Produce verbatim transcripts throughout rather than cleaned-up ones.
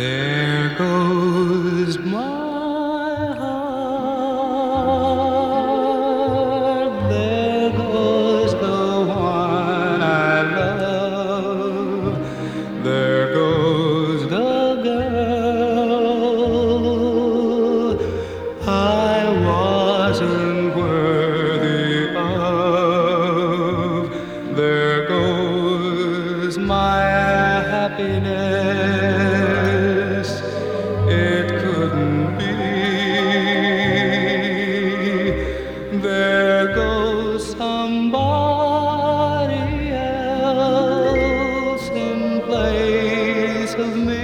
There goes my heart, there goes the one I love, there goes the girl I wasn't worthy of. There goes my happiness, it couldn't be. There goes somebody else in place of me.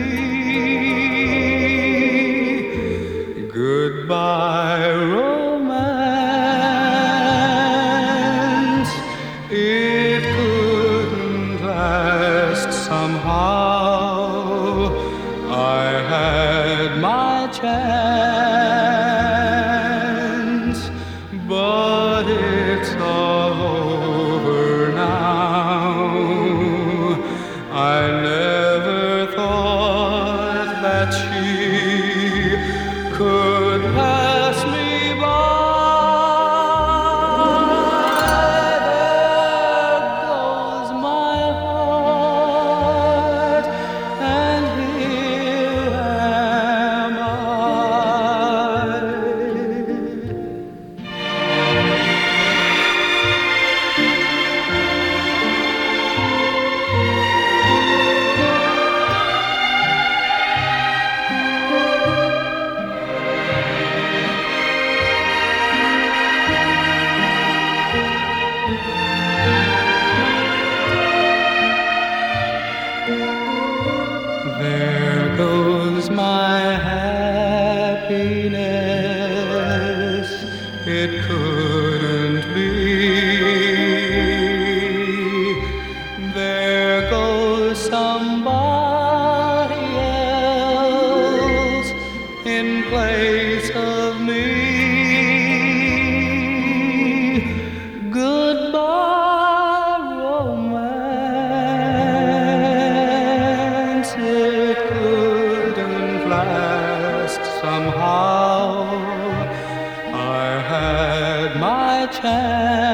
Goodbye, romance, it couldn't last somehow. I had my chance, but it's all over now. I never thought that she could pass me by. There goes my heart, and here am I. There goes my happiness, it couldn't be. There goes somebody else in place of me. Goodbye, romance, it couldn't last somehow. I had my chance,